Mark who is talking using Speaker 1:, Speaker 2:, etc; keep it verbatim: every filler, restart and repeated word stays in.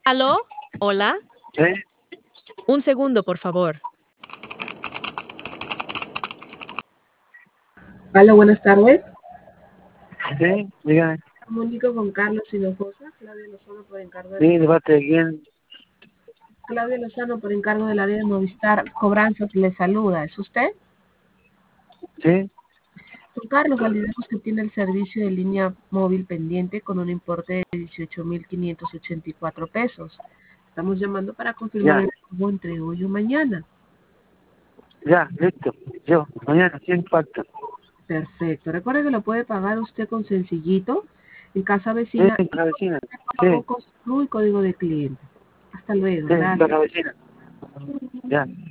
Speaker 1: ¿Aló? ¿Hola?
Speaker 2: Sí,
Speaker 1: Un segundo, por favor.
Speaker 3: Hola, buenas tardes.
Speaker 2: sí, dígame.
Speaker 3: Comunico con Carlos Hinojosa, Claudia Lozano por encargo de
Speaker 2: Sí, de parte de quién.
Speaker 3: Claudia Lozano por encargo del área de Movistar Cobranzas le saluda. ¿Es usted?
Speaker 2: Sí,
Speaker 3: Don Carlos, validemos que tiene el servicio de línea móvil pendiente con un importe de dieciocho mil quinientos ochenta y cuatro pesos. Estamos llamando para confirmar
Speaker 2: ya,
Speaker 3: el pago entre hoy o mañana.
Speaker 2: ya, listo. Yo, mañana, sin falta.
Speaker 3: Perfecto. Recuerde que lo puede pagar usted con Sencillito en casa
Speaker 2: Sí,
Speaker 3: vecina,
Speaker 2: la vecina.
Speaker 3: pago
Speaker 2: Sí,
Speaker 3: con su y código de cliente. Hasta luego.
Speaker 2: sí,
Speaker 3: Gracias.
Speaker 2: la vecina. Ya.